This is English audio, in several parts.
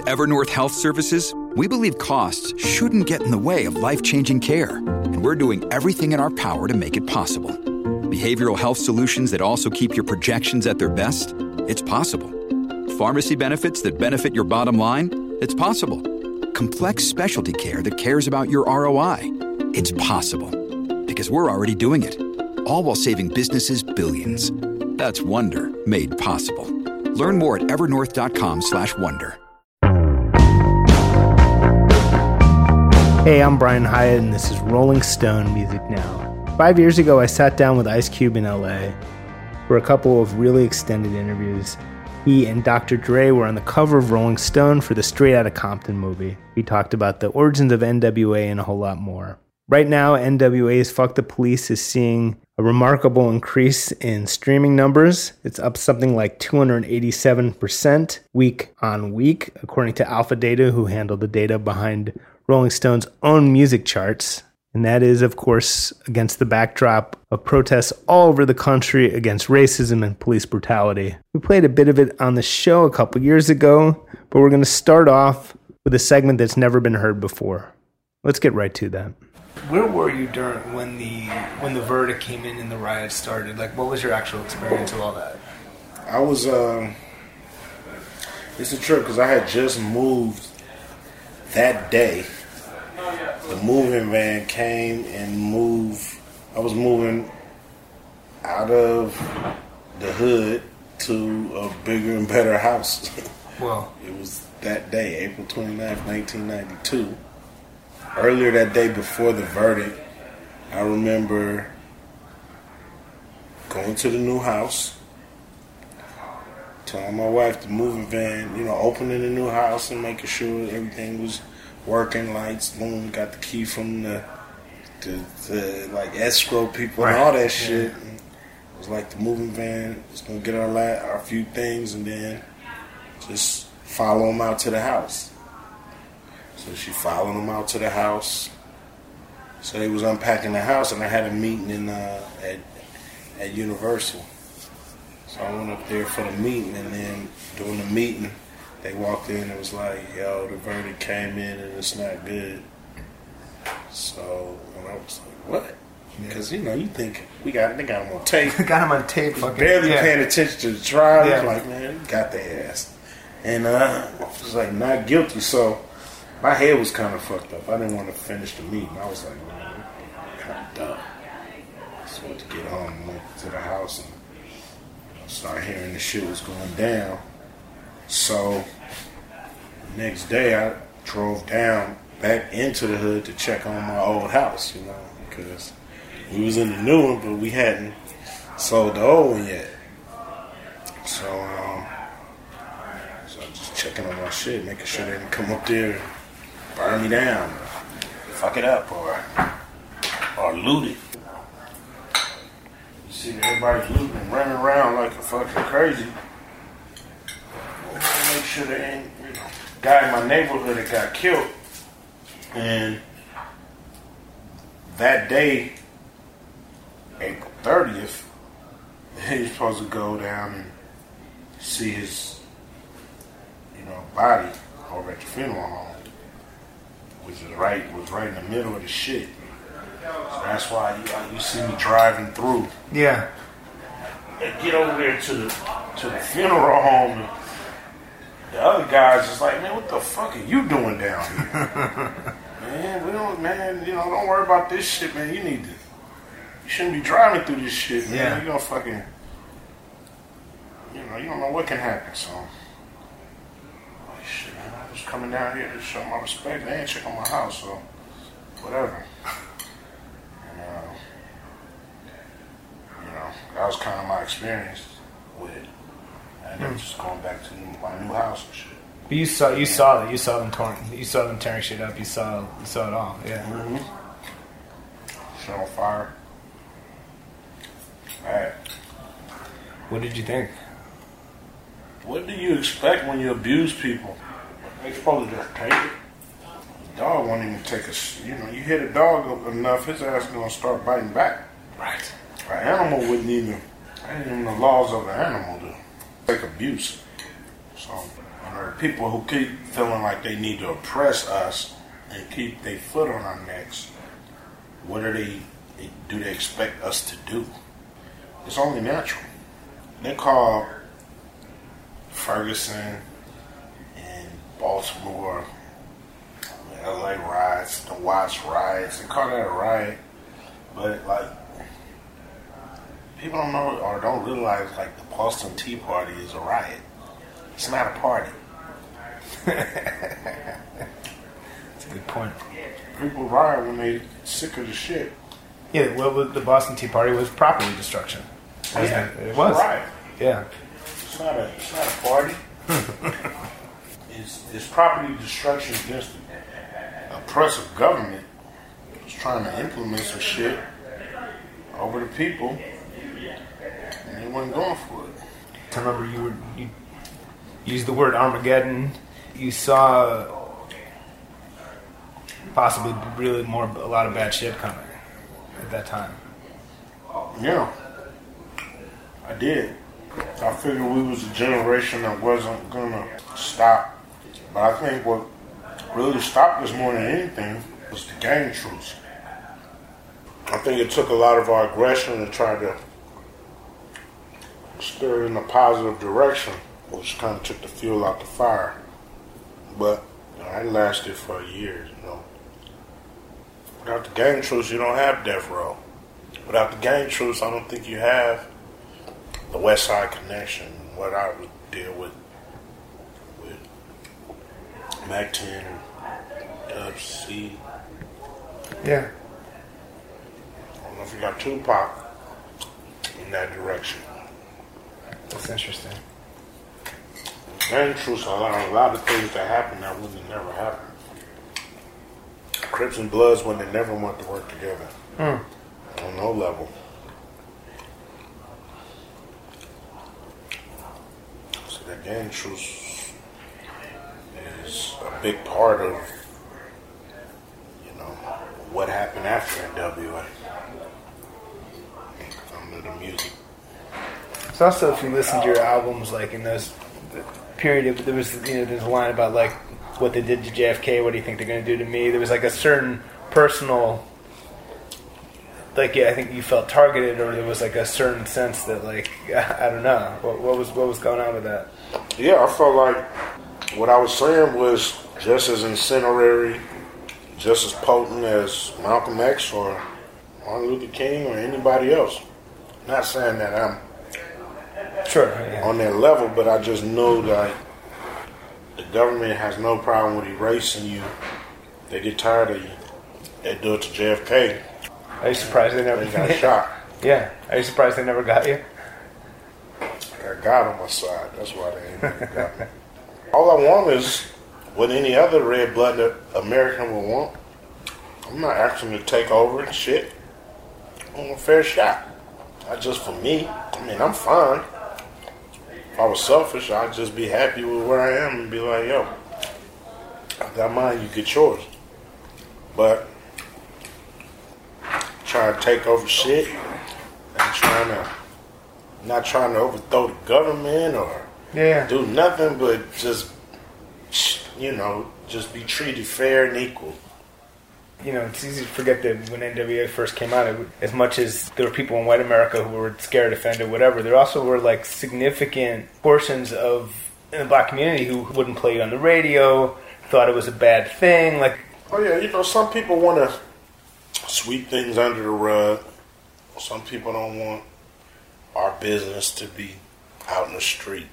Evernorth Health Services, we believe costs shouldn't get in the way of life-changing care, and we're doing everything in our power to make it possible. Behavioral health solutions that also keep your projections at their best? It's possible. Pharmacy benefits that benefit your bottom line? It's possible. Complex specialty care that cares about your ROI? It's possible. Because we're already doing it. All while saving businesses billions. That's Wonder made possible. Learn more at evernorth.com/wonder. Hey, I'm Brian Hyatt, and this is Rolling Stone Music Now. 5 years ago, I sat down with Ice Cube in LA for a couple of really extended interviews. He and Dr. Dre were on the cover of Rolling Stone for the Straight Outta Compton movie. We talked about the origins of NWA and a whole lot more. Right now, NWA's Fuck the Police is seeing a remarkable increase in streaming numbers. It's up something like 287% week on week, according to Alpha Data, who handle the data behind Rolling Stone's own music charts. And that is, of course, against the backdrop of protests all over the country against racism and police brutality. We played a bit of it on the show a couple years ago, but we're going to start off with a segment that's never been heard before. Let's get right to that. Where were you during when the verdict came in and the riot started? Like, what was your actual experience of all that? I was, it's a trip because I had just moved that day. The moving van came and moved. I was moving out of the hood to a bigger and better house. Well, it was that day, April 29th, 1992. Earlier that day before the verdict, I remember going to the new house, telling my wife the moving van, opening the new house and making sure everything was working, lights, boom, got the key from the like escrow people and all that shit. And it was like the moving van was gonna get our few things and then just follow them out to the house. So she followed them out to the house. So they was unpacking the house, and I had a meeting at Universal. So I went up there for the meeting, and then during the meeting, they walked in and it was like, yo, the verdict came in and it's not good. So, and I was like, what? Because, you think they got them on tape. Got them on tape. Fucking, barely paying attention to the trial. Yeah. Like, man, you got their ass. And I was like, not guilty. So my head was kind of fucked up. I didn't want to finish the meeting. I was like, man, I'm kind of dumb. I just wanted to get home, went to the house, and started hearing the shit was going down. So the next day I drove down back into the hood to check on my old house, because we was in the new one, but we hadn't sold the old one yet. So I'm just checking on my shit, making sure they didn't come up there and burn me down, fuck it up, or loot it. You see everybody looting and running around like a fucking crazy. Make sure there ain't guy in my neighborhood that got killed. And that day, April 30th, he was supposed to go down and see his body over at the funeral home, which was right in the middle of the shit. So that's why you see me driving through. Yeah. And get over there to the funeral home. And the other guys is like, man, what the fuck are you doing down here? Don't worry about this shit, man. You shouldn't be driving through this shit, man. Yeah. You're gonna fucking, you don't know what can happen, so. Shit, man, I was coming down here to show my respect. They ain't check on my house, so whatever. And, that was kind of my experience with it. And then just going back to my new house and shit. But you saw them tearing shit up. You saw it all. Yeah. Mm-hmm. Shit on fire. Alright. What did you think? What do you expect when you abuse people? They supposed to just take it. The dog won't even take you hit a dog enough, his ass is gonna start biting back. Right. An animal wouldn't even, the laws of the animal do. Like abuse. So, in order people who keep feeling like they need to oppress us and keep their foot on our necks, what do they expect us to do? It's only natural. They call Ferguson and Baltimore, LA riots, the Watts riots. They call that a riot, but like people don't know or don't realize like the Boston Tea Party is a riot. It's not a party. That's a good point. People riot when they sick of the shit. Yeah, well, the Boston Tea Party was property destruction. Yeah, it was. Right. Yeah. It's not a party. It's property destruction against the oppressive government. It's trying to implement some shit over the people, and they weren't going for it. I remember you used the word Armageddon. You saw possibly really a lot of bad shit coming at that time. Yeah, I did. I figured we was a generation that wasn't gonna stop. But I think what really stopped us more than anything was the gang truce. I think it took a lot of our aggression to try to stir in a positive direction, which kind of took the fuel out the fire. But I lasted for years, Without the gang truce, you don't have death row. Without the gang truce, I don't think you have the West Side Connection, what I would deal with Mac 10 and Dub C. Yeah. I don't know if you got Tupac in that direction. That's interesting. Gang truce allowed a lot of things to happen that would have never happened. Crips and Bloods when they never want to work together. On no level. So that gang truce is a big part of, what happened after NWA. Under the music. It's also, if you listen to your albums, like in those period, there was there's a line about like what they did to JFK. What do you think they're going to do to me? There was like a certain personal, like I think you felt targeted, or there was like a certain sense that like I don't know what was going on with that. Yeah, I felt like what I was saying was just as incendiary, just as potent as Malcolm X or Martin Luther King or anybody else. Not saying that I'm on that level, but I just know that the government has no problem with erasing you. They get tired of you. They do it to JFK. Are you surprised they never got shot? Yeah. Are you surprised they never got you? I got God on my side. That's why they ain't never got me. All I want is what any other red-blooded American would want. I'm not asking to take over and shit. I want a fair shot. Not just for me. I mean, I'm fine. If I was selfish, I'd just be happy with where I am and be like, yo, I got mine, you get yours. But trying to take over shit and not trying to overthrow the government or do nothing but just, just be treated fair and equal. It's easy to forget that when NWA first came out, as much as there were people in white America who were scared, offended, whatever, there also were like significant portions in the black community who wouldn't play it on the radio, thought it was a bad thing. Like, oh yeah, some people want to sweep things under the rug. Some people don't want our business to be out in the street.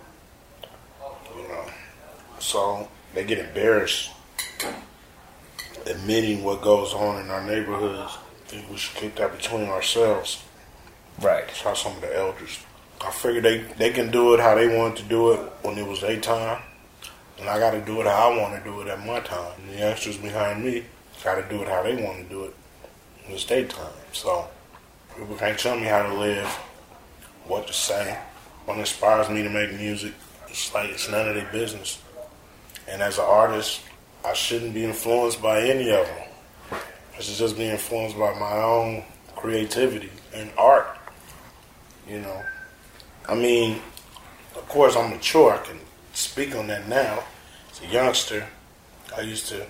So they get embarrassed admitting what goes on in our neighborhoods. I think we should keep that between ourselves. Right. That's how some of the elders. I figured they can do it how they wanted to do it when it was their time. And I got to do it how I want to do it at my time. And the youngsters behind me got to do it how they want to do it when it's their time. So people can't tell me how to live, what to say. What inspires me to make music, it's like it's none of their business. And as an artist, I shouldn't be influenced by any of them. I should just be influenced by my own creativity and art. I mean, of course I'm mature. I can speak on that now. As a youngster, I used to,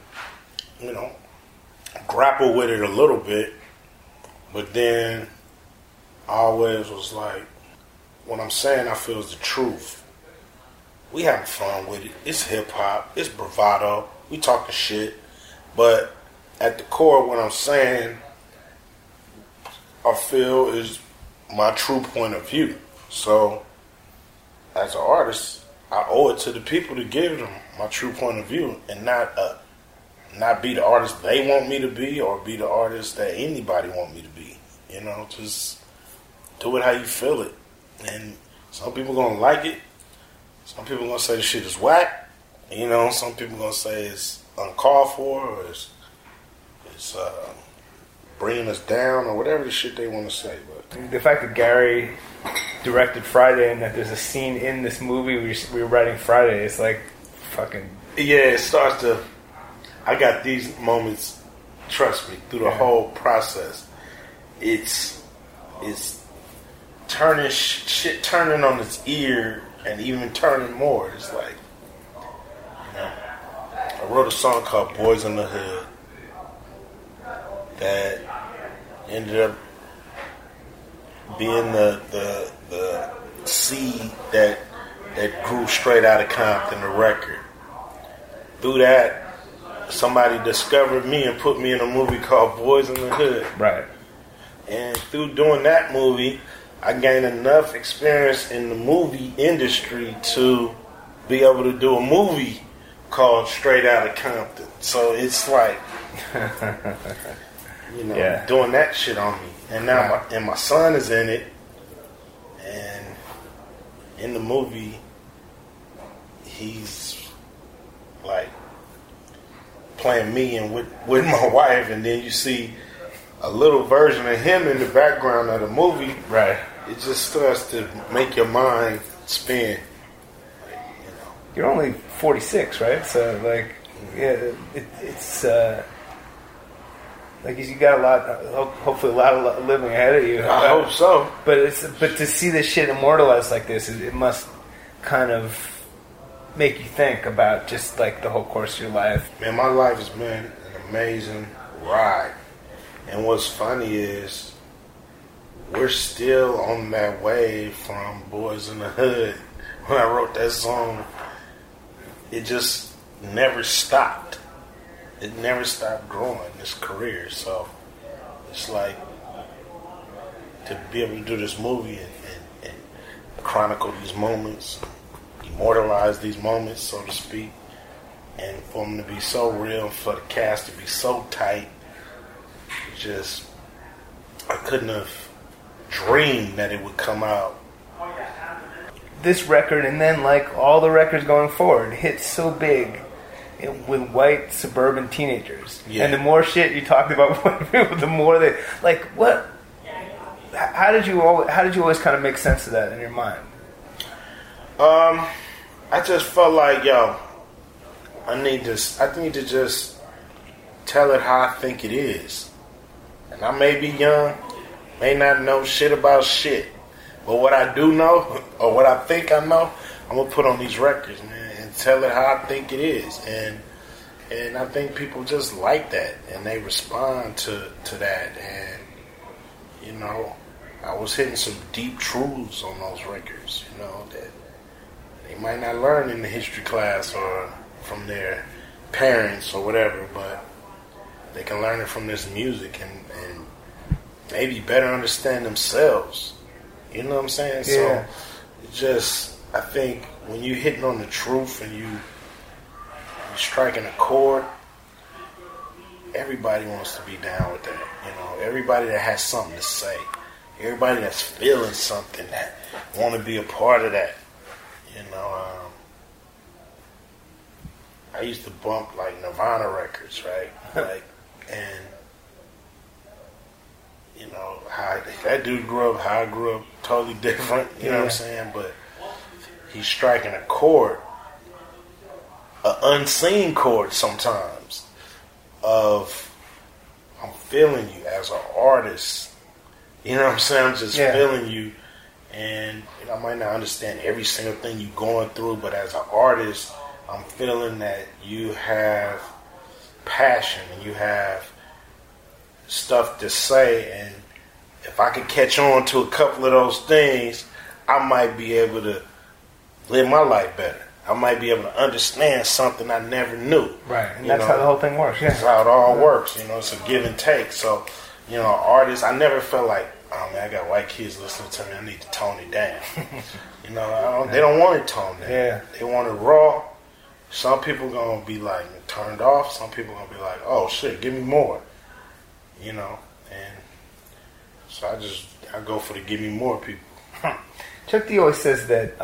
grapple with it a little bit, but then I always was like, what I'm saying I feel is the truth. We having fun with it. It's hip hop. It's bravado. We talking shit. But at the core, what I'm saying, I feel is my true point of view. So, as an artist, I owe it to the people to give them my true point of view, and not be the artist they want me to be, or be the artist that anybody want me to be. Just do it how you feel it. And some people gonna like it. Some people gonna say the shit is whack. Some people gonna say it's uncalled for, or it's bringing us down, or whatever the shit they want to say. But the fact that Gary directed Friday and that there's a scene in this movie we were writing Friday, it's like fucking... Yeah, it starts to... I got these moments, trust me, through the whole process. It's turning shit turning on its ear, and even turning more. It's like, I wrote a song called Boys in the Hood that ended up being the seed that grew straight out of Compton, the record. Through that, somebody discovered me and put me in a movie called Boys in the Hood. Right. And through doing that movie, I gained enough experience in the movie industry to be able to do a movie called Straight Outta Compton. So it's like, doing that shit on me. And now my son is in it. And in the movie, he's like playing me and with my wife. And then you see a little version of him in the background of the movie. Right. It just starts to make your mind spin. You're only 46, right? So, like, it's like you got a lot, hopefully a lot of living ahead of you. I hope so. But to see this shit immortalized like this, it must kind of make you think about just like the whole course of your life. Man, my life has been an amazing ride. And what's funny is we're still on that wave from Boys in the Hood. When I wrote that song, it just never stopped. It never stopped growing, this career. So it's like to be able to do this movie and chronicle these moments, immortalize these moments, so to speak, and for them to be so real, for the cast to be so tight. Just, I couldn't have dreamed that it would come out. This record, and then like all the records going forward, hit so big with white suburban teenagers. Yeah. And the more shit you talked about white people, the more they like. What? How did you always kind of make sense of that in your mind? I just felt like, I need to just tell it how I think it is. And I may be young, may not know shit about shit, but what I do know, or what I think I know, I'm gonna put on these records, man, and tell it how I think it is. And I think people just like that, and they respond to that. And I was hitting some deep truths on those records, that they might not learn in the history class or from their parents or whatever, but they can learn it from this music and maybe better understand themselves. You know what I'm saying? Yeah. So I think when you're hitting on the truth and you're striking a chord, everybody wants to be down with that. Everybody that has something to say, everybody that's feeling something, that want to be a part of that. I used to bump like Nirvana records, right? And how that dude grew up, how I grew up, totally different. You know what I'm saying? But he's striking a chord, an unseen chord sometimes, of I'm feeling you as an artist. You know what I'm saying? I'm just feeling you, And I might not understand every single thing you're going through, but as an artist, I'm feeling that you have passion and you have stuff to say, and if I could catch on to a couple of those things, I might be able to live my life better. I might be able to understand something I never knew. Right, and that's how the whole thing works. Yeah, that's how it all works. It's a give and take. So, artists, I never felt like, oh man, I got white kids listening to me, I need to tone it down. They don't want it toned down. Yeah. They want it raw. Some people gonna be like turned off. Some people gonna be like, oh shit, give me more. And so I go for the give me more people. Chuck D always says that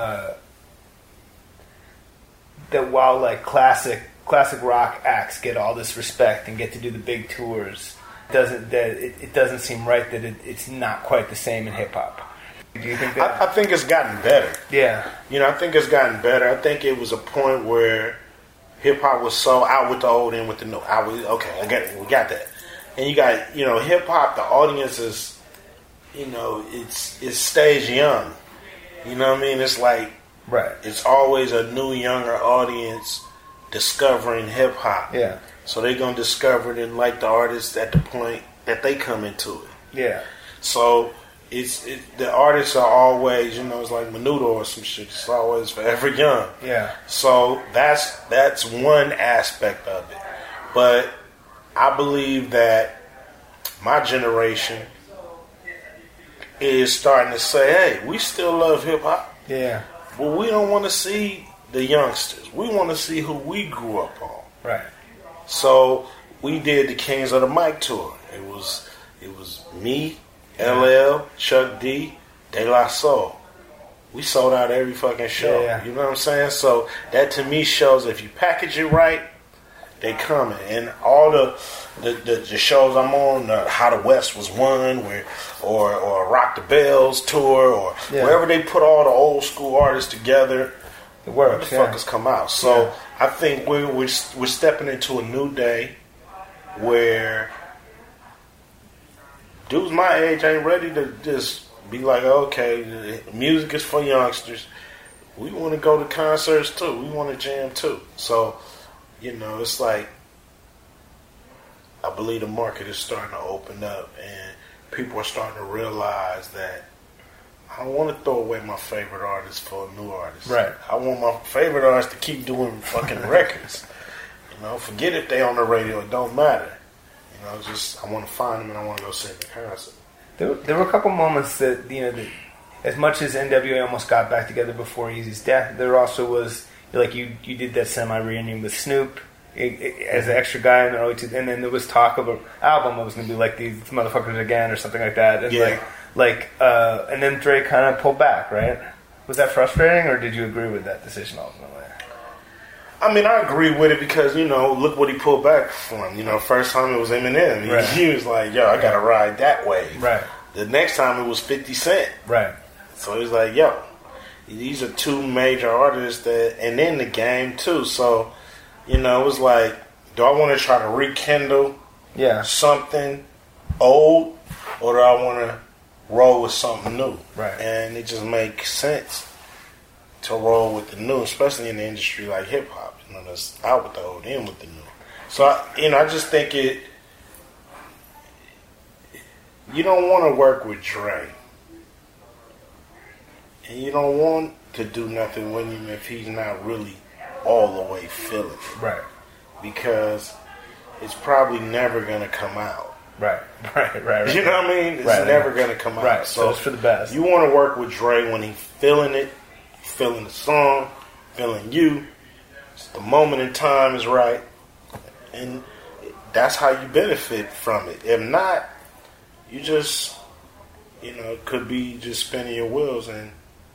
that while like classic rock acts get all this respect and get to do the big tours, it doesn't seem right that it's not quite the same in hip hop. Do you think that? I think it's gotten better. Yeah. I think it's gotten better. I think it was a point where hip hop was so out with the old, in with the new. Okay, I get it. We got that. And you got, hip hop. The audience is, it stays young. You know what I mean? It's like, right. It's always a new, younger audience discovering hip hop. Yeah. So they're gonna discover it and like the artists at the point that they come into it. Yeah. So the artists are always, it's like Menudo or some shit. It's always forever young. Yeah. So that's one aspect of it. But I believe that my generation is starting to say, hey, we still love hip hop. Yeah. But we don't want to see the youngsters. We want to see who we grew up on. Right. So we did the Kings of the Mic tour. It was me, LL, Chuck D, De La Soul. We sold out every fucking show. Yeah. You know what I'm saying? So that to me shows if you package it right, they coming. And all the shows I'm on, How the West Was Won, or Rock the Bells tour, or wherever they put all the old school artists together, it works. Motherfuckers come out. So I think we're stepping into a new day where dudes my age ain't ready to just be like, okay, music is for youngsters. We want to go to concerts too. We want to jam too. So, it's like, I believe the market is starting to open up and people are starting to realize that I don't want to throw away my favorite artist for a new artist. Right. I want my favorite artist to keep doing fucking records. Forget if they on the radio. It don't matter. I want to find them and I want to go see the concert. There were a couple moments that, that as much as NWA almost got back together before Eazy's death, there also was, like, you did that semi-reunion with Snoop as an extra guy in the early 2000s, and then there was talk of an album that was going to be like These Motherfuckers Again or something like that. And and then Dre kind of pulled back, right? Was that frustrating, or did you agree with that decision ultimately? I mean, I agree with it because, look what he pulled back from. First time it was Eminem. Right. He was like, yo, I got to ride that wave. Right. The next time it was 50 Cent. Right. So he was like, yo, these are two major artists and in the game too. So, it was like, do I want to try to rekindle something old, or do I want to roll with something new? Right. And it just makes sense to roll with the new, especially in the industry like hip hop. That's out with the old, in with the new. So I just think you don't want to work with Dre, and you don't want to do nothing with him if he's not really all the way feeling it. Right. Because it's probably never going to come out. Right. You know what I mean? It's never going to come out. Right. So it's for the best. You want to work with Dre when he's feeling it, feeling the song, feeling you. The moment in time is right, and that's how you benefit from it. If not, you just, it could be just spinning your wheels, and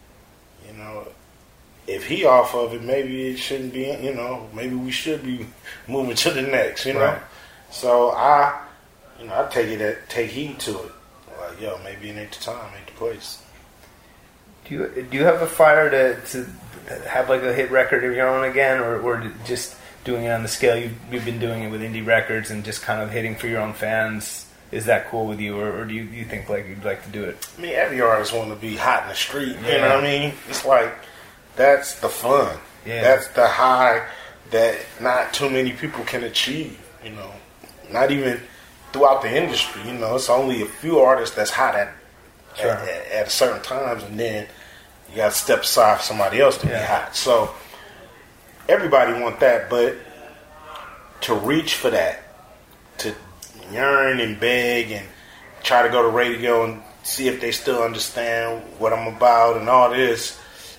if he off of it, maybe it shouldn't be. Maybe we should be moving to the next. Right. So I take heed to it. Like, yo, maybe it ain't the time, ain't the place. Do you have a fire to have like a hit record of your own again, or just doing it on the scale you've been doing it with indie records and just kind of hitting for your own fans? is that cool with you, or do you think like you'd like to do it? I mean, every artist want to be hot in the street. You know what I mean? It's like that's the fun. Yeah. That's the high that not too many people can achieve. You know, not even throughout the industry. You know, it's only a few artists that's hot at certain times, and then you got to step aside for somebody else to be hot. So everybody want that, but to reach for that, to yearn and beg and try to go to radio and see if they still understand what I'm about and all this,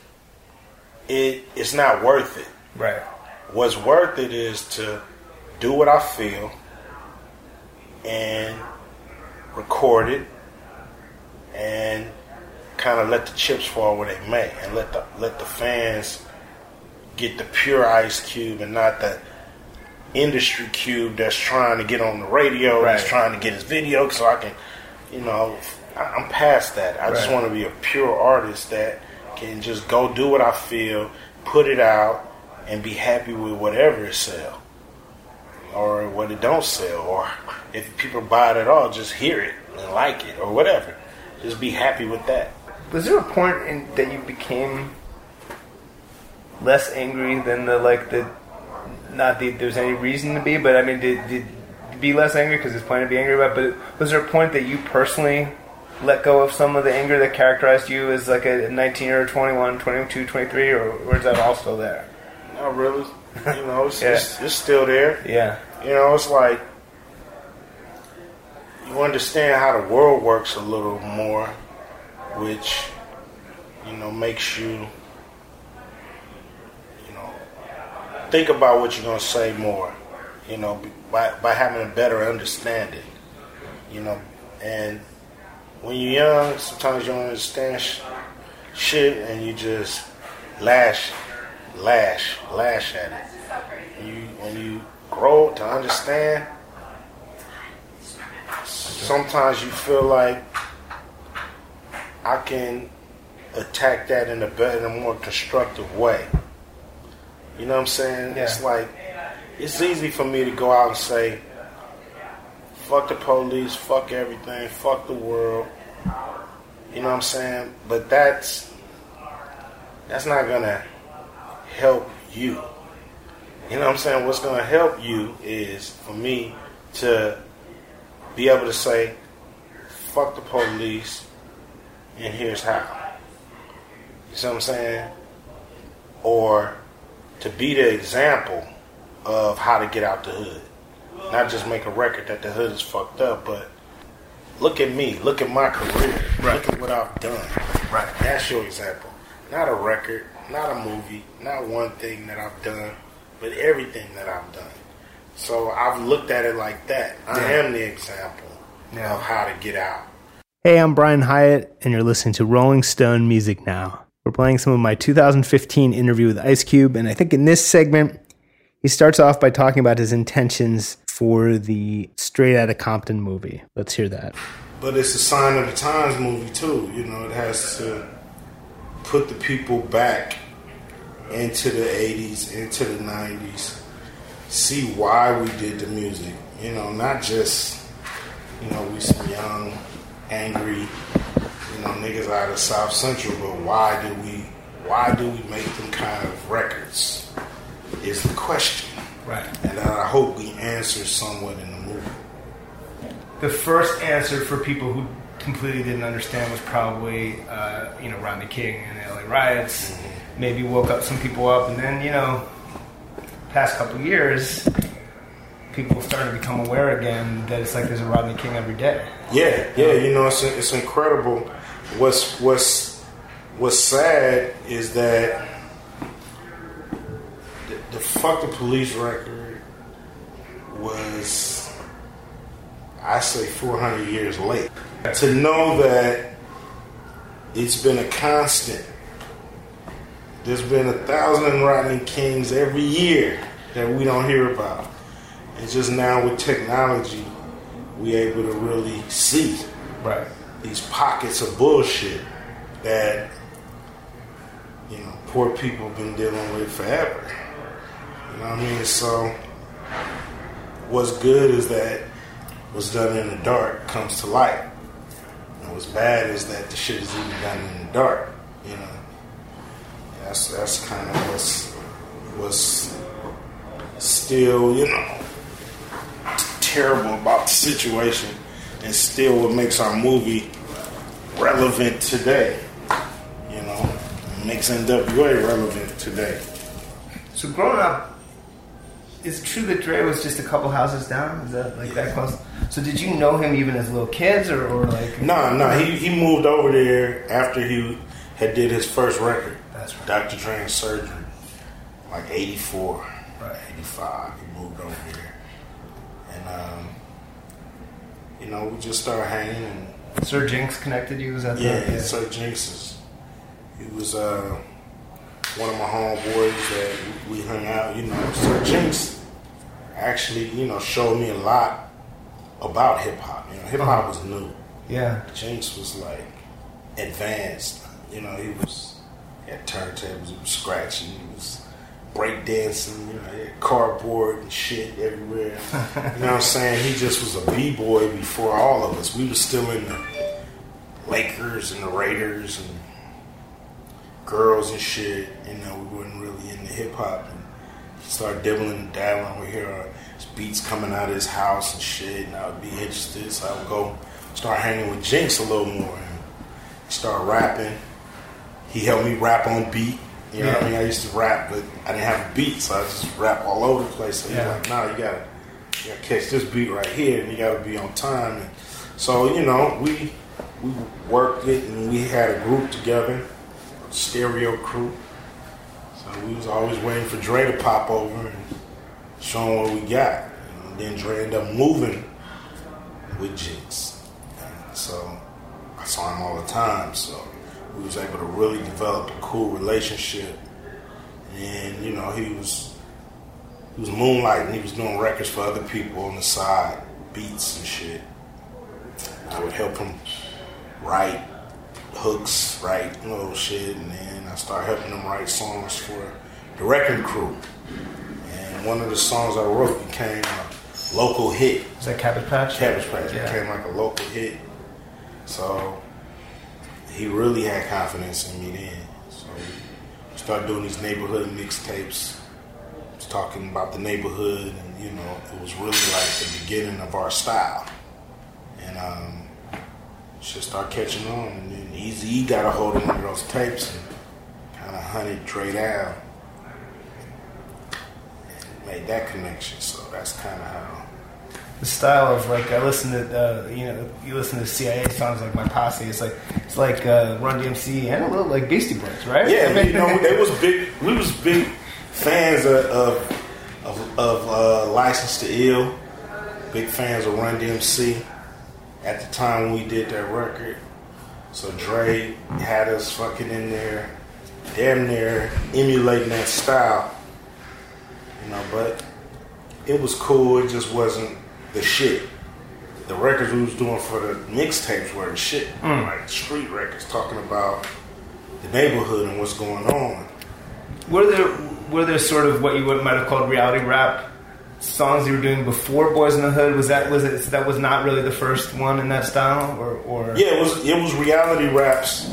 it's not worth it. Right. What's worth it is to do what I feel and record it and kind of let the chips fall where they may, and let the fans get the pure Ice Cube and not the industry Cube that's trying to get on the radio, that's trying to get his video so I can, you know, I'm past that. I just want to be a pure artist that can just go do what I feel, put it out, and be happy with whatever it sells or what it don't sell, or if people buy it at all, just hear it and like it or whatever. Just be happy with that. Was there a point that you became less angry than not that there's any reason to be, but I mean, did you be less angry because there's plenty to be angry about, but was there a point that you personally let go of some of the anger that characterized you as like a 19 or 21, 22, 23, or is that all still there? Not really. You know, it's still there. Yeah. You know, it's like you understand how the world works a little more, which, you know, makes you, think about what you're going to say more, you know, by having a better understanding, you know. And when you're young, sometimes you don't understand shit and you just lash at it. When you grow to understand, sometimes you feel like I can attack that in a better, more constructive way. You know what I'm saying? Yeah. It's like, it's easy for me to go out and say, fuck the police, fuck everything, fuck the world. You know what I'm saying? But that's not going to help you. You know what I'm saying? What's going to help you is for me to be able to say, fuck the police, and here's how. You see what I'm saying? Or to be the example of how to get out the hood. Not just make a record that the hood is fucked up, but look at me, look at my career, look at what I've done. Right. That's your example. Not a record, not a movie, not one thing that I've done, but everything that I've done. So I've looked at it like that. I am the example of how to get out. Hey, I'm Brian Hyatt, and you're listening to Rolling Stone Music Now. We're playing some of my 2015 interview with Ice Cube, and I think in this segment, he starts off by talking about his intentions for the Straight Outta Compton movie. Let's hear that. But it's a sign of the times movie, too. You know, it has to put the people back into the 80s, into the 90s, see why we did the music. You know, not just, you know, we some young, angry, you know, niggas out of South Central, but why do we make them kind of records is the question. Right. And I hope we answer somewhat in the movie. The first answer for people who completely didn't understand was probably, you know, Rodney King and the LA riots. Mm-hmm. Maybe woke up some people up, and then, you know, past couple of years, people started to become aware again that it's like there's a Rodney King every day. Yeah, you know, it's incredible. What's sad is that the Fuck the Police record was, I say, 400 years late. To know that it's been a constant. There's been 1,000 Rodney Kings every year that we don't hear about. And just now with technology, we able to really see these pockets of bullshit that, you know, poor people have been dealing with forever. You know what I mean? So what's good is that what's done in the dark comes to light. And what's bad is that the shit is even done in the dark. You know, that's kind of what's still, you know, terrible about the situation, and still what makes our movie relevant today. You know, it makes NWA relevant today. So growing up, is it true that Dre was just a couple houses down? Is that like that close? So did you know him even as little kids, or like? No. He moved over there after he had did his first record. That's right. Dr. Dre and Surgery, like 84, Right. 85. He moved over here, and you know, we just started hanging. And Sir Jinx connected you? Was that yeah, Sir Jinx he was one of my homeboys that we hung out. You know, Sir Jinx actually, you know, showed me a lot about hip hop. You know, hip hop was new. Yeah. Jinx was like advanced. You know, he had turntables, he was scratching, he was breakdancing, you know, he had cardboard and shit everywhere. You know what I'm saying? He just was a b-boy before all of us. We were still in the Lakers and the Raiders and girls and shit. You know, we weren't really into hip hop. And he started dibbling and dabbling. We hear his beats coming out of his house and shit, and I would be interested. So I would go start hanging with Jinx a little more and start rapping. He helped me rap on beat. You know what I mean? I used to rap, but I didn't have a beat, so I just rap all over the place. So he's like, nah, you gotta catch this beat right here, and you gotta be on time. And so, you know, we worked it, and we had a group together, a stereo crew. So we was always waiting for Dre to pop over and show him what we got. And then Dre ended up moving with Jinx. And so I saw him all the time, so we was able to really develop a cool relationship. And, you know, he was moonlighting. He was doing records for other people on the side, beats and shit. I would help him write hooks, write little shit, and then I started helping him write songs for the record crew. And one of the songs I wrote became a local hit. Was that Cabbage Patch? Cabbage Patch became like a local hit. So he really had confidence in me then. So we started doing these neighborhood mixtapes, talking about the neighborhood, and, you know, it was really like the beginning of our style. And shit started catching on, and then Eazy-E got a hold of one of those tapes and kind of hunted Dre down and made that connection. So that's kind of how. The style of, like, I listen to, you know, you listen to CIA songs like My Posse. It's like Run DMC and a little like Beastie Boys, right? Yeah, you know, they was big. We was big fans of License to Ill. Big fans of Run DMC at the time when we did that record. So Dre had us fucking in there, damn near emulating that style. You know, but it was cool. It just wasn't the shit. The records we was doing for the mixtapes were the shit. Like street records talking about the neighborhood and what's going on. Were there sort of what you might have called reality rap songs you were doing before Boys in the Hood? That was not really the first one in that style, or yeah, it was reality raps.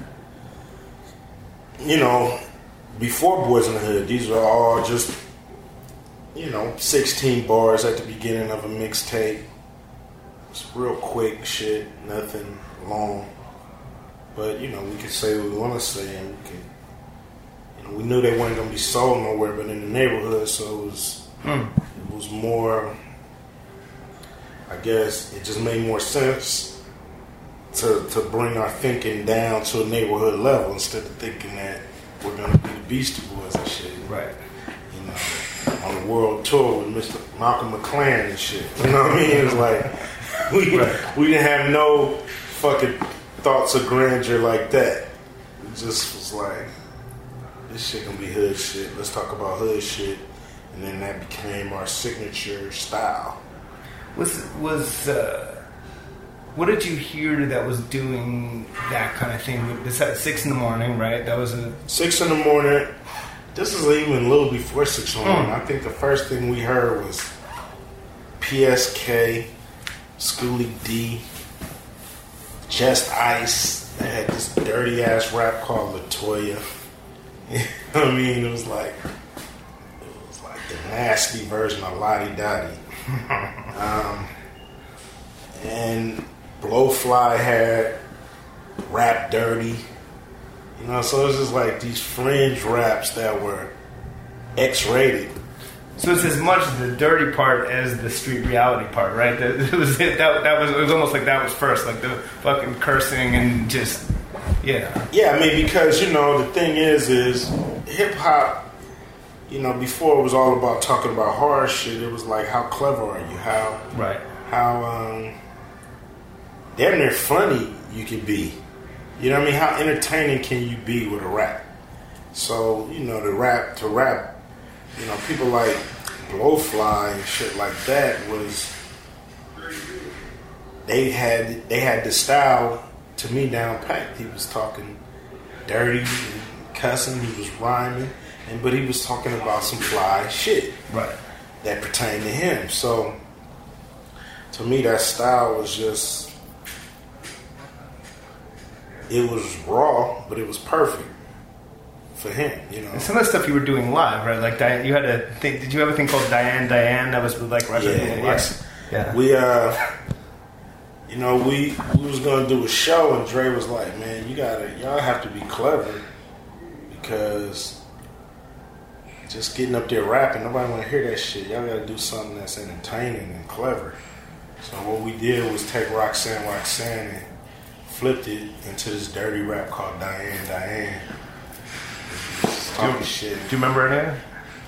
You know, before Boys in the Hood, these were all just, you know, 16 bars at the beginning of a mixtape. It's real quick shit, nothing long. But, you know, we can say what we want to say, and we can, you know, we knew they weren't going to be sold nowhere but in the neighborhood, so it was more, I guess, it just made more sense to bring our thinking down to a neighborhood level instead of thinking that we're going to be the Beastie Boys and shit. Right. You know, on the world tour with Mr. Malcolm McLaren and shit. You know what I mean? It's like, we didn't have no fucking thoughts of grandeur like that. It just was like, this shit gonna be hood shit. Let's talk about hood shit. And then that became our signature style. What did you hear that was doing that kind of thing? It's at 6 a.m, right? That was 6 a.m. This is even a little before 6 a.m. I think the first thing we heard was PSK, Schoolie D, Just Ice. They had this dirty ass rap called Latoya. I mean, it was like the nasty version of Lottie Dottie. And Blowfly had Rap Dirty. You know, so it was just like these fringe raps that were X-rated. So it's as much the dirty part as the street reality part, right? That was almost like that was first, like the fucking cursing and just, yeah. Yeah, I mean, because, you know, the thing is hip-hop, you know, before it was all about talking about hard shit, it was like, how clever are you? How damn near funny you can be. You know what I mean? How entertaining can you be with a rap? So, you know, to rap, you know, people like Blowfly and shit like that was, they had the style to me down packed. He was talking dirty and cussing, he was rhyming, but he was talking about some fly shit that pertained to him. So to me, that style was just, it was raw, but it was perfect for him, you know. And some of the stuff you were doing live, right? Like you had a thing. Did you have a thing called Diane? That was with like Russia. Yeah. We you know, we was gonna do a show, and Dre was like, "Man, y'all have to be clever, because just getting up there rapping, nobody want to hear that shit. Y'all got to do something that's entertaining and clever." So what we did was take Roxanne and flipped it into this dirty rap called Diane. Shit. Do you remember any of it?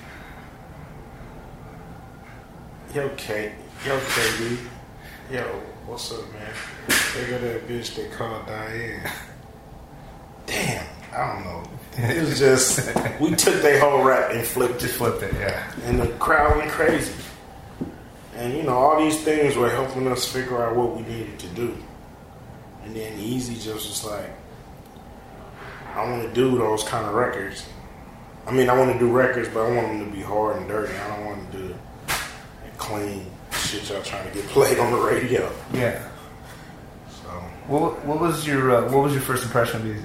Yo, KB. Yo, what's up, man? They got that bitch they call Diane. Damn, I don't know. It was just, we took their whole rap and flipped it, yeah. And the crowd went crazy. And, you know, all these things were helping us figure out what we needed to do. And then Easy just was like, I want to do those kind of records. I mean, I want to do records, but I want them to be hard and dirty. I don't want to do clean shit y'all trying to get played on the radio. Yeah. So, what was your first impression of Easy?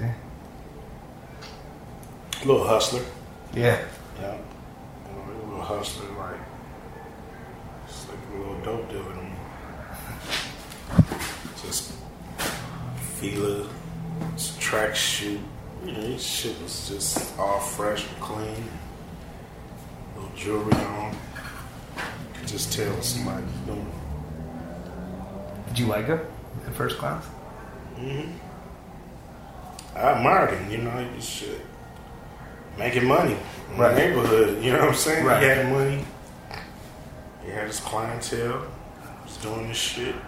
Little hustler. Yeah. Yeah. You know, a little hustler, like, it's like a little dope deal with him. Just feeler, track shoot. You know, this shit was just all fresh and clean. Little jewelry on. You could just tell what somebody's doing. Did you like him in first class? Mm-hmm. I admired him, you know, he was shit. Making money in the neighborhood, you know what I'm saying? Right. He had money. He had his clientele. He was doing this shit.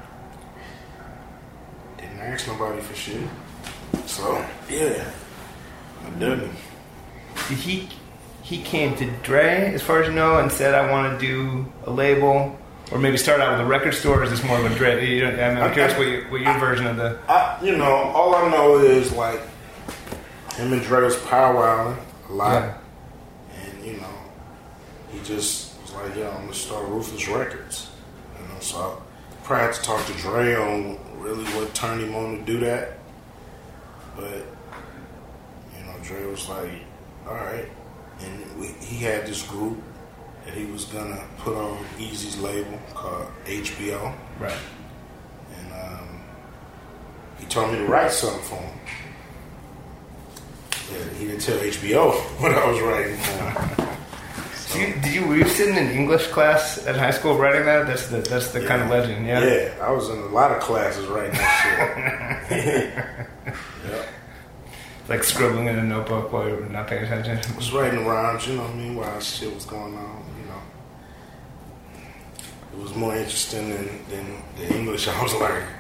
Didn't ask nobody for shit. So, yeah. I done it. He came to Dre, as far as you know, and said, I want to do a label, or maybe start out with a record store, or is this more of a Dre? I'm curious what your version of the... you know, all I know is, like, him and Dre was powwowing a lot. Yeah. And, you know, he just was like, yeah, I'm going to start Ruthless Records. You know, so I probably had to talk to Dre on really what turned him on to do that. But, you know, Dre was like, all right. And he had this group that he was going to put on Easy's label called HBO. Right. And he told me to write something for him. Yeah, he didn't tell HBO what I was writing for him. So, were you sitting in English class at high school writing that? That's the kind of legend, yeah? Yeah, I was in a lot of classes writing that shit. Yeah. Like scribbling in a notebook while you were not paying attention? I was writing rhymes, you know what I mean, while shit was going on, you know. It was more interesting than the English I was learning.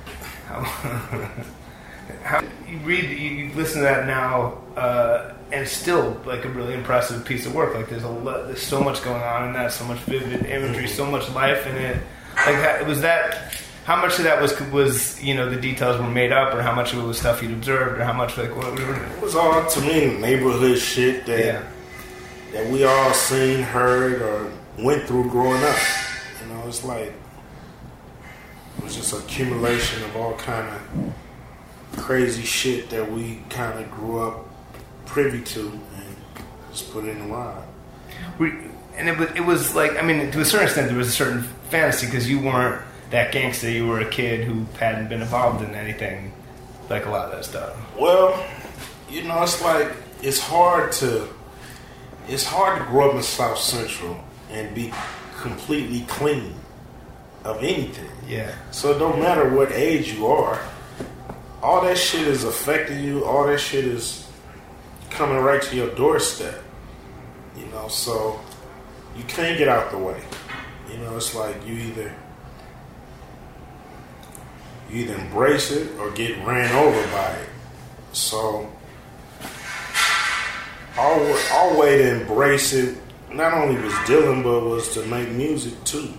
You listen to that now, and it's still like a really impressive piece of work. Like there's so much going on in that, so much vivid imagery, so much life in it. Like was that? How much of that was you know the details were made up, or how much of it was stuff you'd observed, or how much like what? It was all to me neighborhood shit that we all seen, heard, or went through growing up. You know, it's like It was just accumulation of all kind of crazy shit that we kind of grew up privy to and just put it in a rhyme. And it was like, I mean, to a certain extent, there was a certain fantasy because you weren't that gangster. You were a kid who hadn't been involved in anything like a lot of that stuff. Well, you know, it's like it's hard to grow up in South Central and be completely clean of anything. Yeah. So it don't matter what age you are, all that shit is affecting you. All that shit is coming right to your doorstep. You know, so you can't get out the way. You know, it's like you either embrace it or get ran over by it. So our way to embrace it not only was Dylan, but was to make music too.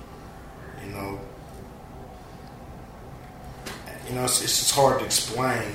You know, it's just hard to explain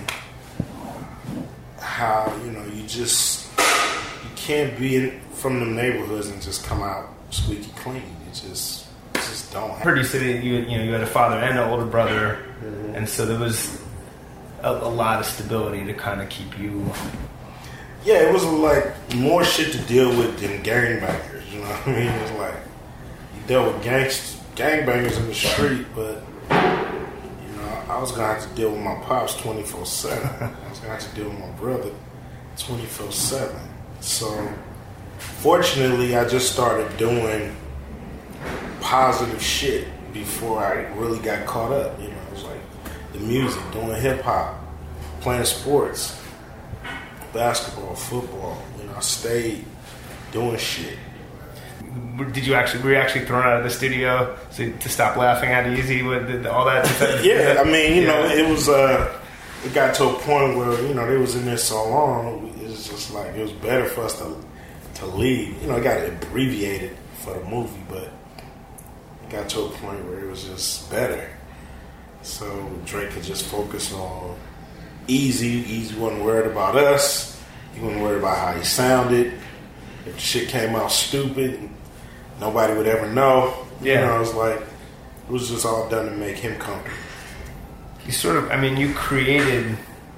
how, you know, you can't be from the neighborhoods and just come out squeaky clean. It just don't happen. I heard you say that you had a father and an older brother, and so there was a lot of stability to kind of keep you. Yeah, it was like more shit to deal with than gangbangers. You know what I mean? It was like you dealt with gangbangers in the street, but I was gonna have to deal with my pops 24/7. I was gonna have to deal with my brother 24/7. So, fortunately, I just started doing positive shit before I really got caught up. You know, it was like the music, doing hip hop, playing sports, basketball, football. You know, I stayed doing shit. Were you actually thrown out of the studio to stop laughing at Easy with all that? Yeah, I mean, you know, it was. It got to a point where, you know, they was in there so long. It was just like it was better for us to leave. You know, it got abbreviated for the movie, but it got to a point where it was just better. So Drake could just focus on Easy. Easy wasn't worried about us. He wasn't worried about how he sounded. If the shit came out stupid, nobody would ever know. Yeah. You know, it was just all done to make him comfortable. You created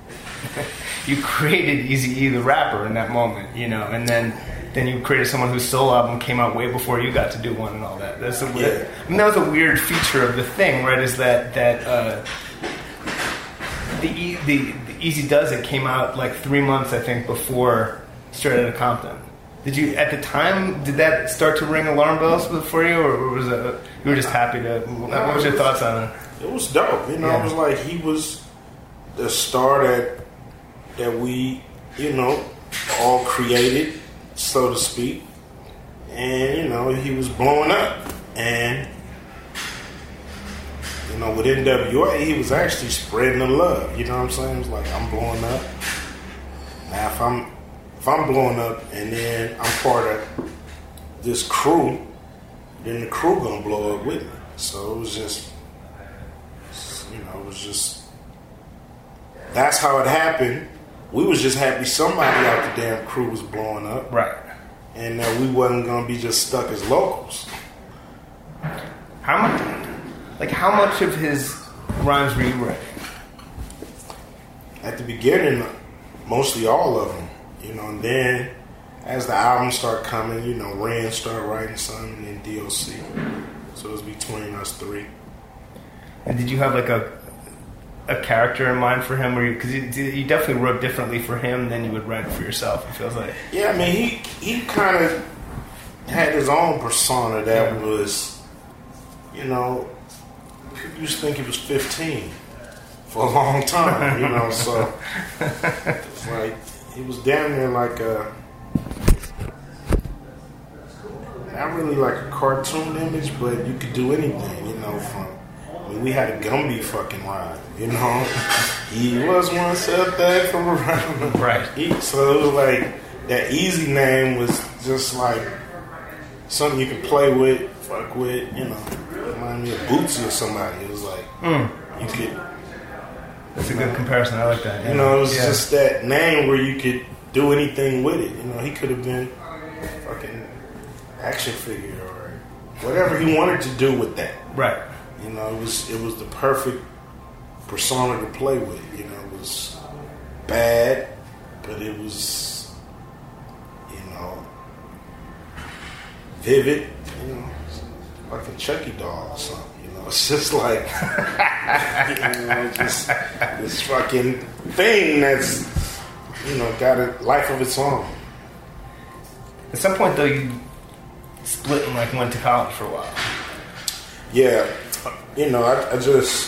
Eazy-E the rapper in that moment, you know, and then you created someone whose solo album came out way before you got to do one and all that. That's a weird, I mean, that was a weird feature of the thing, right? Is that the Easy Does It came out like 3 months, I think, before Straight Outta Compton. Did you, at the time, did that start to ring alarm bells for you, or was it, you were just happy to, what was your thoughts on it? It was dope, you know, It was like he was the star that we, you know, all created, so to speak, and, you know, he was blowing up, and, you know, with NWA, he was actually spreading the love, you know what I'm saying? It was like, I'm blowing up, now if I'm blowing up and then I'm part of this crew, then the crew gonna blow up with me. So it was just, you know, that's how it happened. We was just happy somebody out the damn crew was blowing up. Right. And that we wasn't gonna be just stuck as locals. How much of his rhymes were you writing? At the beginning, mostly all of them. You know, and then as the albums start coming, you know, Ren started writing some, and then DOC. So it was between us three. And did you have like a character in mind for him, because you definitely wrote differently for him than you would write for yourself? It feels like. Yeah, I mean, he kind of had his own persona that was, you know, people used to think he was 15 for a long time, you know. So it's like. It was damn near like not really like a cartoon image, but you could do anything, you know, we had a Gumby fucking rhyme, you know. He was once a thug from around. Right. So it was like, that Easy name was just like something you could play with, fuck with, you know. Remind me of Bootsy or somebody. It was like, you could... That's a good comparison. I like that. Yeah. You know, it was just that name where you could do anything with it. You know, he could have been a fucking action figure or whatever he wanted to do with that. Right. You know, it was the perfect persona to play with. You know, it was bad, but it was, you know, vivid. You know, like a Chucky doll or something. You know, it's just like, you know, just this fucking thing that's, you know, got a life of its own. At some point, though, you split and like went to college for a while. Yeah, you know, I just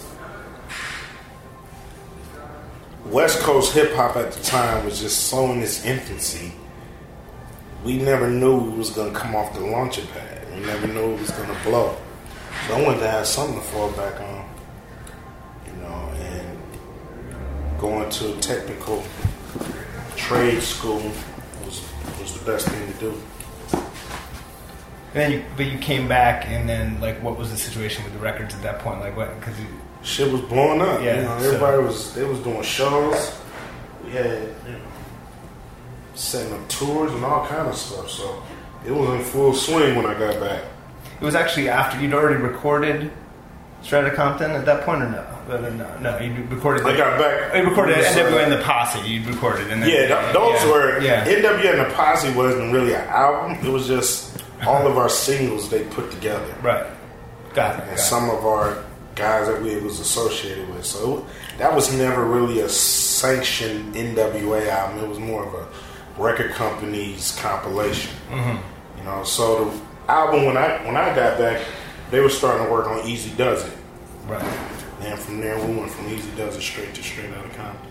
West Coast hip hop at the time was just so in its infancy. We never knew we was gonna come off the launching pad. We never knew it was gonna blow. So I wanted to have something to fall back on, you know, and going to a technical trade school was the best thing to do. And then but you came back, and then like, what was the situation with the records at that point? Like, what? Because shit was blowing up. Yeah, you know, everybody was doing shows. We had, you know, setting up tours and all kind of stuff. So it was in full swing when I got back. it was actually after you'd already recorded Straight Outta Compton at that point, or no? No, you recorded. I got back. You recorded NWA and the Posse. You recorded, and then those were NWA and the Posse wasn't really an album. It was just all of our singles they put together. Right. Got it. And some of our guys that we was associated with. So that was never really a sanctioned NWA album. It was more of a record company's compilation. Mm-hmm. You know, so the album when I got back, they were starting to work on Easy Does It. Right. And from there we went from Easy Does It straight to Straight Outta Compton.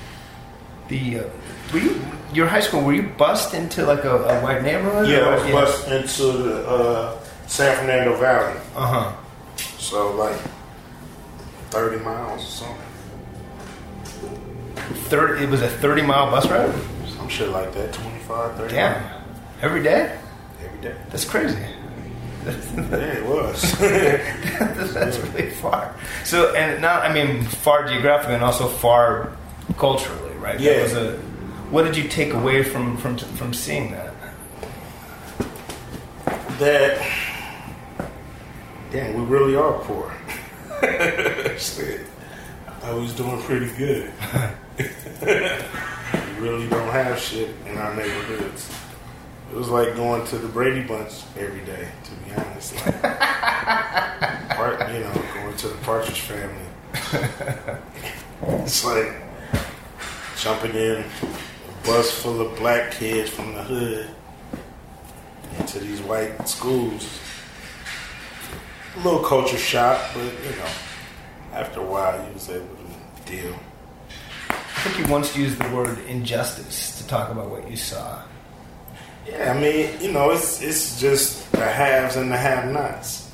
Your high school, were you bussed into like a white neighborhood? Yeah, I was bussed into the San Fernando Valley. Uh-huh. So like 30 miles or something. It was a 30-mile bus ride? Some shit like that, 25, 30 Damn. miles. Every day? Every day. That's crazy. Yeah, it was. That's really far. So, and now, I mean, far geographically and also far culturally, right? Yeah. What did you take away from seeing that? That, damn, we really are poor. Shit. I was doing pretty good. We really don't have shit in our neighborhoods. It was like going to the Brady Bunch every day, to be honest. Like, going to the Partridge Family. It's like jumping in a bus full of black kids from the hood into these white schools. A little culture shock, but, after a while you was able to deal. I think you once used the word injustice to talk about what you saw. Yeah, I mean, it's just the haves and the have-nots.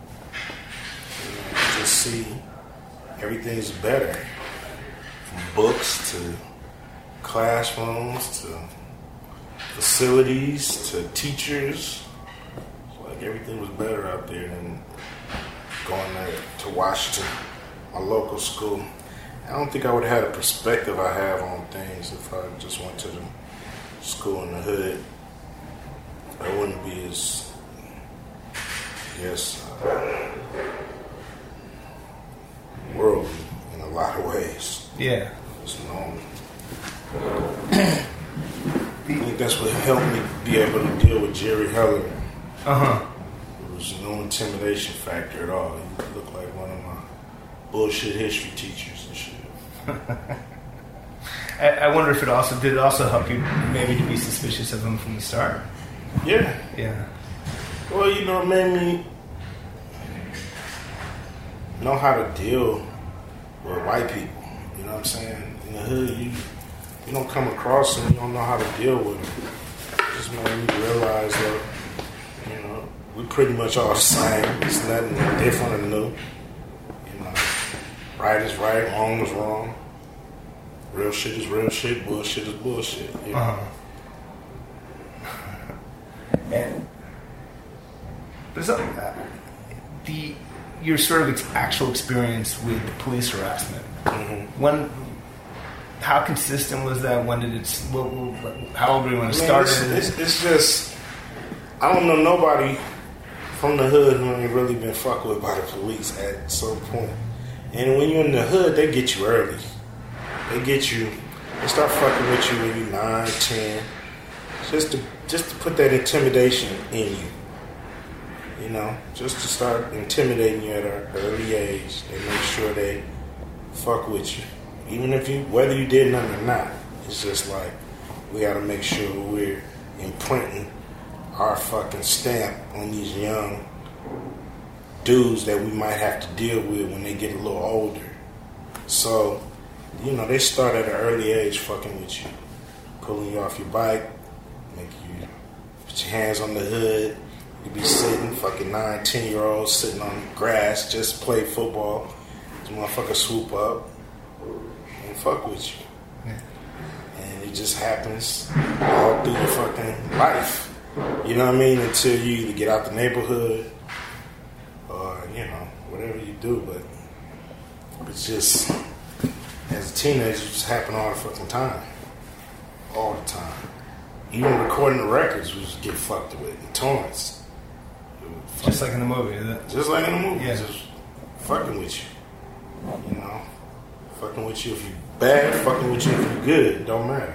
You just see everything's better. From books to classrooms to facilities to teachers. It's like everything was better out there than going there to Washington, my local school. I don't think I would have had a perspective I have on things if I just went to the school in the hood. I wouldn't be as, worldly in a lot of ways. Yeah. It's normal. I think that's what helped me be able to deal with Jerry Heller. Uh-huh. There was no intimidation factor at all. He looked like one of my bullshit history teachers and shit. I wonder if did it also help you maybe to be suspicious of him from the start? Yeah. Yeah. Well, it made me know how to deal with white people. You know what I'm saying? In the hood, you don't come across them, you don't know how to deal with them. It just made me realize that, we pretty much all the same. It's nothing different or new. Right is right, wrong is wrong. Real shit is real shit, bullshit is bullshit. Uh-huh. And there's your sort of actual experience with police harassment. Mm-hmm. How consistent was that? When did it? How old were you when it started? It's just, I don't know nobody from the hood who ain't really been fucked with by the police at some point. And when you're in the hood, they get you early. They start fucking with you when you're 9, 10. Just to put that intimidation in you. You know, just to start intimidating you at an early age and make sure they fuck with you. Even if whether you did nothing or not, it's just like, we gotta make sure we're imprinting our fucking stamp on these young dudes that we might have to deal with when they get a little older. So, you know, they start at an early age fucking with you. Pulling you off your bike, make you put your hands on the hood. You be sitting, fucking 9, 10-year-olds sitting on the grass, just play football. This motherfucker swoop up and fuck with you. Yeah. And it just happens all through your fucking life. You know what I mean? Until you either get out the neighborhood or, you know, whatever you do. But it's just, as a teenager, it just happen all the fucking time. All the time. Even recording the records, we just get fucked with in torrents. Just like in the movie, is it? Just like in the movie. Yeah. Just fucking with you. You know? Fucking with you if you're bad, fucking with you if you're good. It don't matter.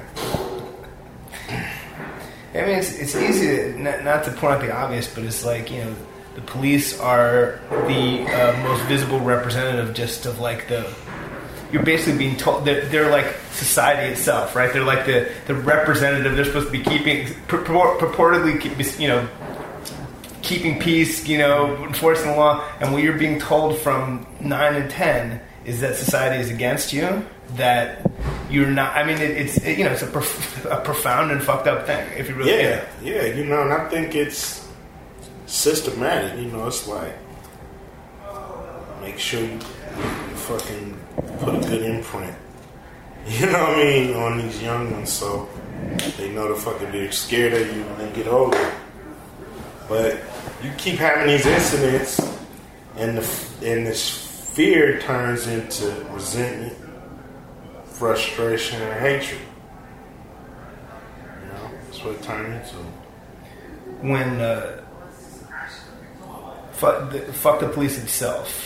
I mean, it's easy to, not to point out the obvious, but it's like, you know, the police are the most visible representative just of like you're basically being told, they're like society itself, right? They're like the representative. They're supposed to be keeping, purportedly, you know, keeping peace, you know, enforcing the law. And what you're being told from 9 and 10 is that society is against you, that you're not. I mean, it's you know, it's a profound and fucked up thing. If you really, yeah, you know, and I think it's systematic. You know, it's like make sure you fucking put a good imprint. You know what I mean, on these young ones, so they know to fucking be scared of you when they get older. But you keep having these incidents, and this fear turns into resentment, frustration, and hatred. You know, that's what it turned into. When fuck the police itself.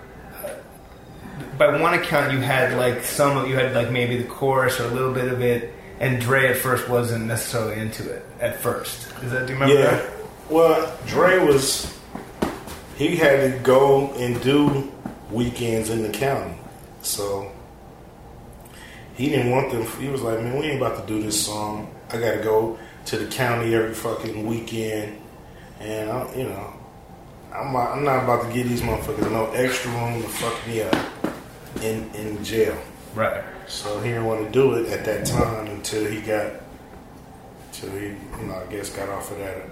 By one account, you had like maybe the chorus or a little bit of it, and Dre at first wasn't necessarily into it at first. Do you remember that? Well, Dre he had to go and do weekends in the county. So he didn't want them. He was like, man, we ain't about to do this song. I got to go to the county every fucking weekend. And, I'm not about to give these motherfuckers no extra room to fuck me up in jail. Right. So he didn't want to do it at that time until he, I guess, got off of that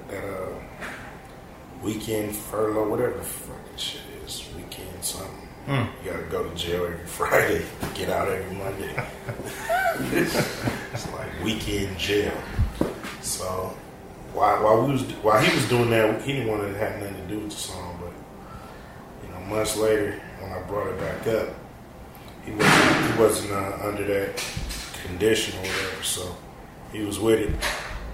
weekend furlough, whatever the fucking shit is, weekend something. You gotta go to jail every Friday, get out every Monday. It's like weekend jail. So while he was doing that, he didn't want to have nothing to do with the song. But months later, when I brought it back up, he wasn't under that condition or whatever. So he was with it.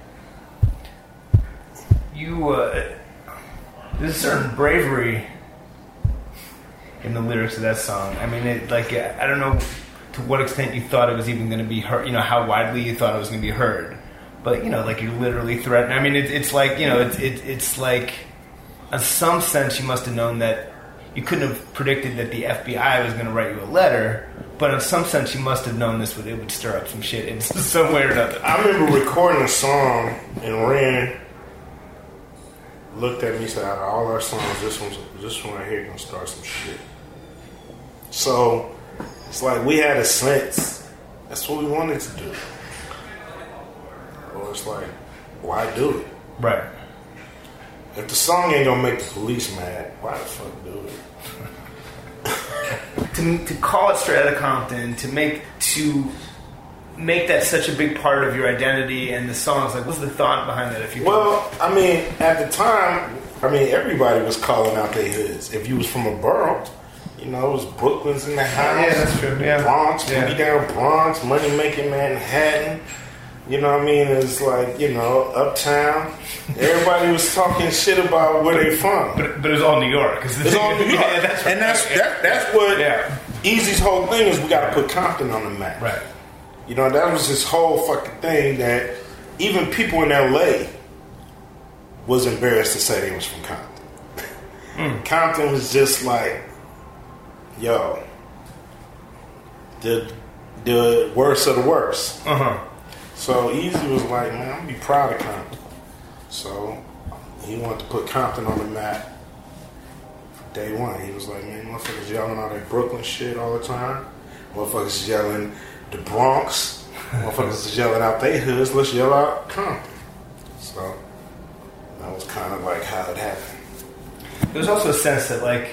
There's a certain bravery in the lyrics of that song. I mean, I don't know to what extent you thought it was even going to be heard, how widely you thought it was going to be heard. But, like you literally threatened. I mean, it's like, it's like, in some sense you must have known that you couldn't have predicted that the FBI was going to write you a letter, but in some sense you must have known it would stir up some shit in some way or another. I remember recording a song and Ren looked at me and said, out of all our songs, this one right here gonna start some shit. So it's like we had a sense that's what we wanted to do. Or it's like, why do it? Right. If the song ain't gonna make the police mad, why the fuck do it? to call it Straight Outta Compton, to make that such a big part of your identity and the songs, like, what's the thought behind that? I mean, at the time, everybody was calling out their hoods. If you was from a borough, it was Brooklyn's in the house. Yeah, that's true. Yeah. Bronx, be down Bronx, money making Manhattan. You know what I mean? It's like, you know, Uptown. Everybody was talking shit about where they from. But it was all New York. It's all New York. Yeah, that's right. And that's what Eazy's whole thing is. We got to put Compton on the map. Right. You know, that was his whole fucking thing that even people in L.A. was embarrassed to say they was from Compton. Compton was just like, yo, the worst of the worst. So Eazy was like, man, I'm gonna be proud of Compton. So he wanted to put Compton on the map from day one. He was like, man, motherfuckers yelling all that Brooklyn shit all the time. Motherfuckers yelling the Bronx. Motherfuckers is yelling out their hoods. Let's yell out Compton. So that was kind of like how it happened. There's also a sense that, like,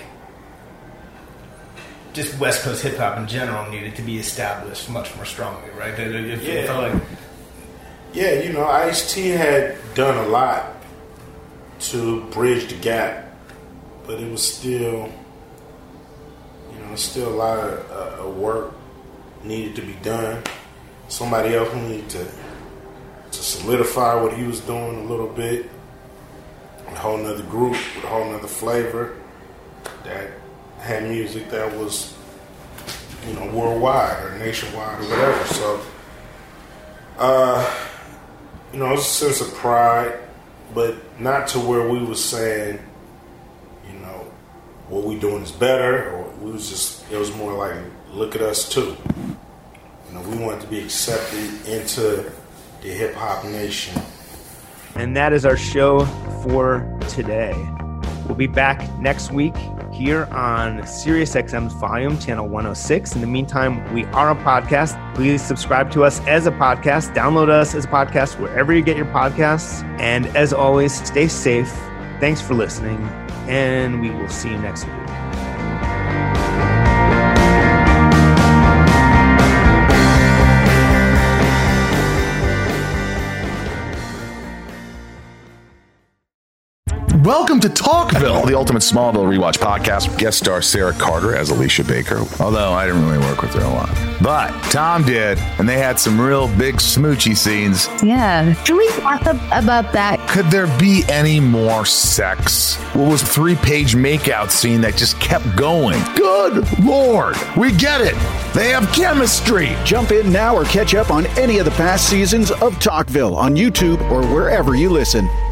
just West Coast hip hop in general needed to be established much more strongly, right? It felt like... Yeah, you know, Ice-T had done a lot to bridge the gap, but it was still, you know, still a lot of work needed to be done. Somebody else needed to solidify what he was doing a little bit. A whole nother group with a whole nother flavor that had music that was, you know, worldwide or nationwide or whatever. So, you know, it's a sense of pride, but not to where we was saying, you know, what we doing is better, or we was just, it was more like, look at us too. You know, we wanted to be accepted into the hip hop nation. And that is our show for today. We'll be back next week here on SiriusXM's Volume Channel 106. In the meantime, we are a podcast. Please subscribe to us as a podcast. Download us as a podcast wherever you get your podcasts. And as always, stay safe. Thanks for listening, and we will see you next week. Welcome to Talkville, the ultimate Smallville rewatch podcast. Guest star Sarah Carter as Alicia Baker, although I didn't really work with her a lot. But Tom did, and they had some real big smoochy scenes. Yeah. Can we talk about that? Could there be any more sex? What was a 3-page makeout scene that just kept going? Good Lord, we get it. They have chemistry. Jump in now or catch up on any of the past seasons of Talkville on YouTube or wherever you listen.